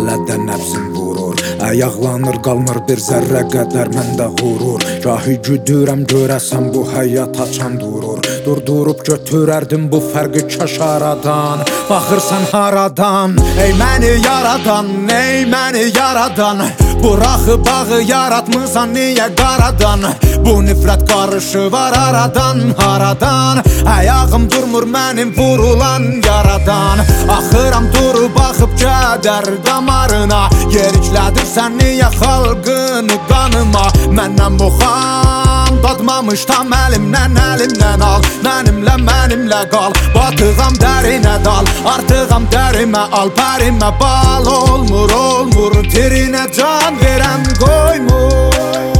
Hələ nəfsim vurur, ayaqlanır qalmır bir zərrə qədər məndə qurur. Gahi güdürəm görəsən bu həyat açan durur. Durdurub götürərdim bu fərqi kaş aradan. Baxırsan haradan, ey məni yaradan, ey məni yaradan. Buraxı bağı yaratmısan niyə qaradan? Bu nifrət qarışı var aradan, haradan? Ayağım durmur mənim vurulan yaradan. Axıram durub baxıb kədər damarına. Yeriklədirsən niyə xalqını qanıma? Məndən buxan dadmamış tam əlimdən al. Mənimlə qal, batıqam dərinə dal. Artıqam dərimə al, pərimə bal. Olmur, tirinə can verən qoymur.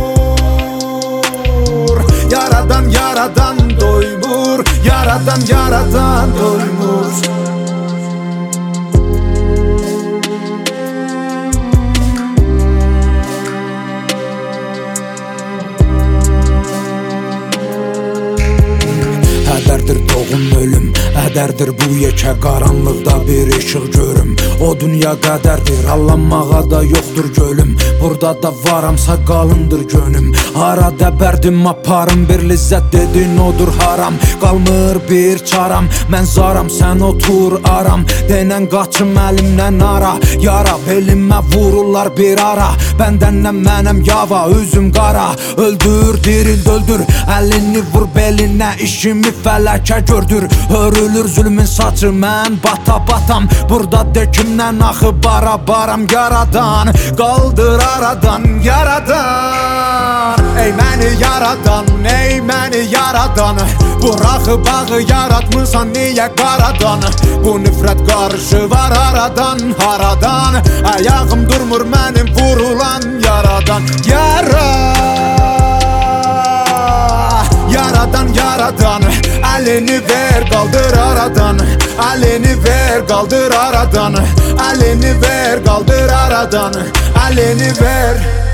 Yaradan doymur, yaradan doymur. Hədərdir doğum ölüm, hədərdir bu yekə qaranlıqda bir işıq görüm. O dünya qədərdir, allanmağa da yoxdur gölüm. Burada da varamsa qalındır gönüm. Hara dəbərdim aparım, bir lizzət dedin odur haram. Qalmır bir çaram, mən zaram, sən otur aram. Denən qaçım əlimdən ara, yara belimə vururlar bir ara. Bəndəndən mənəm yava, üzüm qara. Öldür, diril, öldür, əlini vur belinə, işimi fələkə gördür. Hörülür zülmün saçı, mən batam. Burada dökümdən axı baram. Yaradan, qaldır aradan, yaradan. Ey məni yaradan, ey məni yaradan. Buraxı bağı yaratmısan niyə qaradan? Bu nifrət qarışı var aradan, haradan? Ayağım durmur mənim vurulan yaradan. Yaradan, əlini ver qaldır aradan. Əlini ver qaldır aradan. Əlini ver qaldır aradan. Əlini ver.